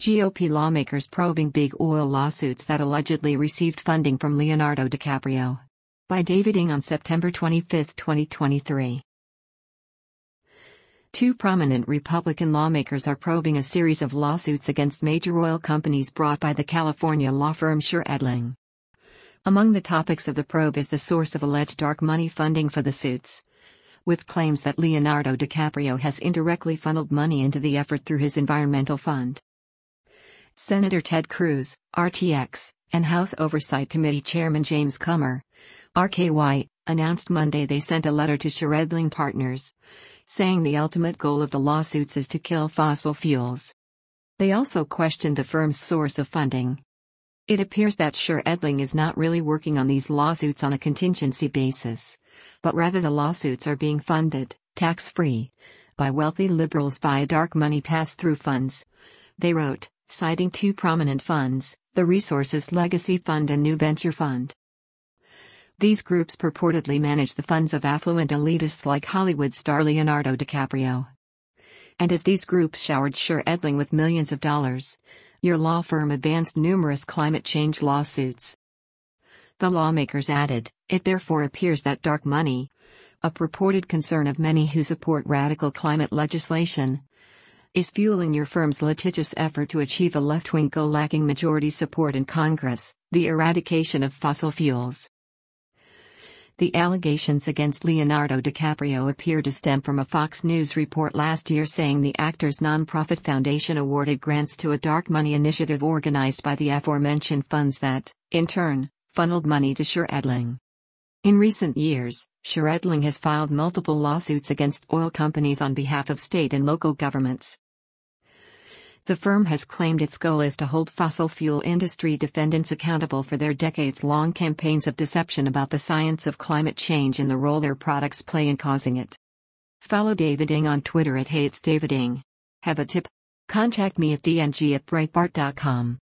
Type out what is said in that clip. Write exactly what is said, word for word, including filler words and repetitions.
G O P lawmakers probing big oil lawsuits that allegedly received funding from Leonardo DiCaprio. By David Ng on September twenty-fifth, twenty twenty-three. Two prominent Republican lawmakers are probing a series of lawsuits against major oil companies brought by the California law firm Sher Edling. Among the topics of the probe is the source of alleged dark money funding for the suits, with claims that Leonardo DiCaprio has indirectly funneled money into the effort through his environmental fund. Senator Ted Cruz, R T X, and House Oversight Committee Chairman James Comer, R K Y, announced Monday they sent a letter to Sher Edling Partners, saying the ultimate goal of the lawsuits is to kill fossil fuels. They also questioned the firm's source of funding. It appears that Sher Edling is not really working on these lawsuits on a contingency basis, but rather the lawsuits are being funded, tax-free, by wealthy liberals via dark money pass-through funds, they wrote, citing two prominent funds, the Resources Legacy Fund and New Venture Fund. These groups purportedly manage the funds of affluent elitists like Hollywood star Leonardo DiCaprio. And as these groups showered Sher Edling with millions of dollars, your law firm advanced numerous climate change lawsuits. The lawmakers added, it therefore appears that dark money, a purported concern of many who support radical climate legislation, is fueling your firm's litigious effort to achieve a left-wing goal lacking majority support in Congress, the eradication of fossil fuels. The allegations against Leonardo DiCaprio appear to stem from a Fox News report last year saying the actor's nonprofit foundation awarded grants to a dark money initiative organized by the aforementioned funds that, in turn, funneled money to Sher Edling. In recent years, Sher Edling has filed multiple lawsuits against oil companies on behalf of state and local governments. The firm has claimed its goal is to hold fossil fuel industry defendants accountable for their decades-long campaigns of deception about the science of climate change and the role their products play in causing it. Follow David Ng on Twitter at Hey It's David Ng. Have a tip? Contact me at d n g at breitbart dot com.